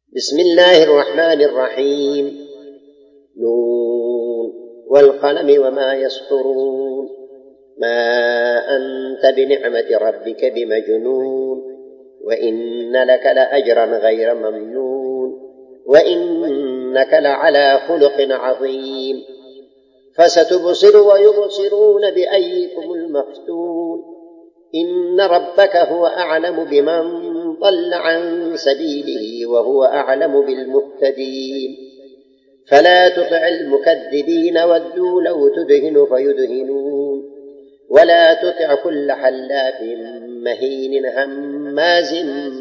بسم الله الرحمن الرحيم. نون والقلم وما يسطرون. ما أنت بنعمة ربك بمجنون، وإن لك لأجرا غير ممنون، وإنك لعلى خلق عظيم. فستبصر ويبصرون بأيكم المفتون. إن ربك هو أعلم بمن ضل عن سبيله وهو أعلم بالمهتدين. فلا تطع المكذبين ودوا لو تدهن فيدهنون، ولا تطع كل حلاف مهين هماز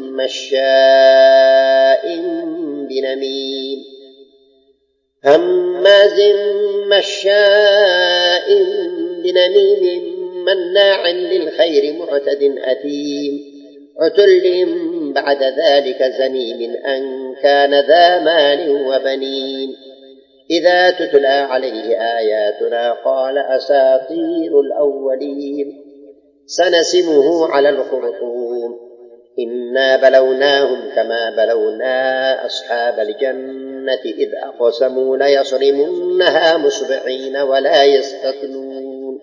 مشاء بنميم مناع للخير معتد أثيم، عتل بعد ذلك زنيم أن كان ذا مال وبنين. إذا تتلى عليه آياتنا قال أساطير الأولين. سنسمه على الخرطوم. إنا بلوناهم كما بلونا أصحاب الجنة إذ أقسموا ليصرمنها مصبحين ولا يستثنون.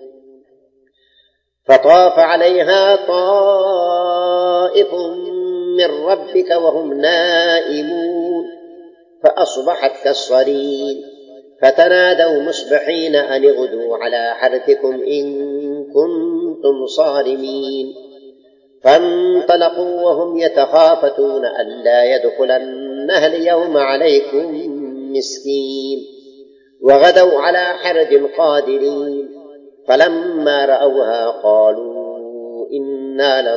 فطاف عليها طائف من ربك وهم نائمون، فأصبحت كالصريم. فتنادوا مصبحين أن اغدوا على حرثكم إن كنتم صارمين. فانطلقوا وهم يتخافتون ألا يدخلنها اليوم عليكم مسكين، وغدوا على حرد قادرين. فلما رأوها قالوا إنا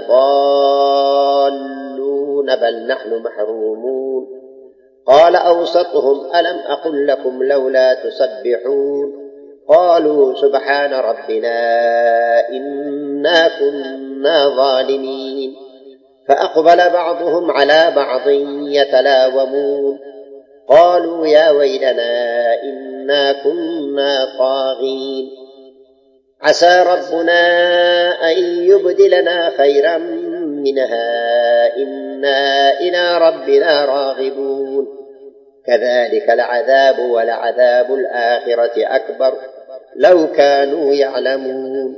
لضالون بل نحن محرومون. قال أوسطهم ألم أقل لكم لولا تسبحون؟ قالوا سبحان ربنا إنا كنا ظالمين. فأقبل بعضهم على بعض يتلاومون. قالوا يا ويلنا إنا كنا طاغين. عسى ربنا أن يبدلنا خيرا منها إنا إلى ربنا راغبون. كذلك العذاب ولعذاب الآخرة أكبر لو كانوا يعلمون.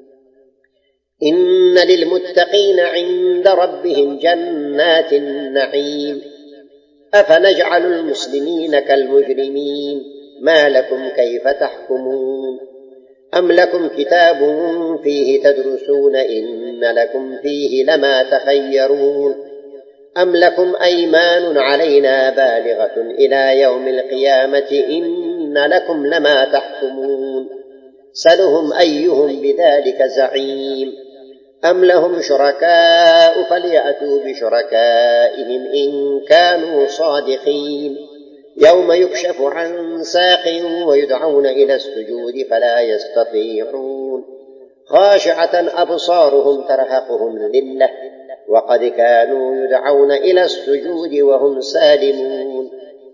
إن للمتقين عند ربهم جنات النعيم. أفنجعل المسلمين كالمجرمين؟ ما لكم كيف تحكمون؟ أم لكم كتاب فيه تدرسون إن لكم فيه لما تخيرون؟ أم لكم أيمان علينا بالغة إلى يوم القيامة إن لكم لما تحكمون؟ سلهم أيهم بذلك زعيم. أم لهم شركاء فليأتوا بشركائهم إن كانوا صادقين. يوم يكشف عن ساق ويدعون إلى السجود فلا يستطيعون. خاشعة أبصارهم ترهقهم ذلة وقد كانوا يدعون إلى السجود وهم سالمون.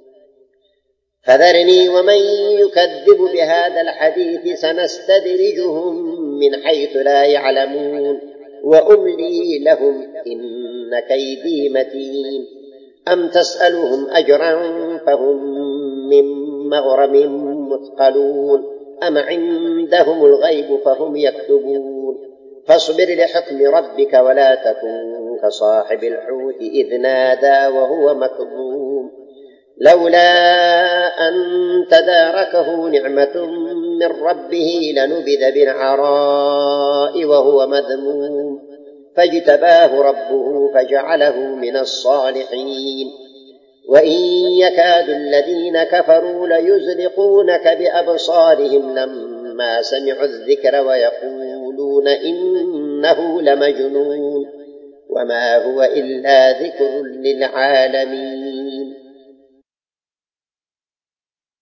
فذرني ومن يكذب بهذا الحديث سنستدرجهم من حيث لا يعلمون وأملي لهم إن كيدي متين. أم تسألهم أجرا فهم من مغرم مثقلون، أم عندهم الغيب فهم يكتبون. فاصبر لحكم ربك ولا تكن كصاحب الحوت إذ نادى وهو مكظوم، لولا أن تداركه نعمة من ربه لنبذ بالعراء وهو مذموم. فاجتباه ربه فجعله من الصالحين. وإن يكاد الذين كفروا ليزلقونك بأبصارهم لما سمعوا الذكر ويقولون إنه لمجنون وما هو إلا ذكر للعالمين.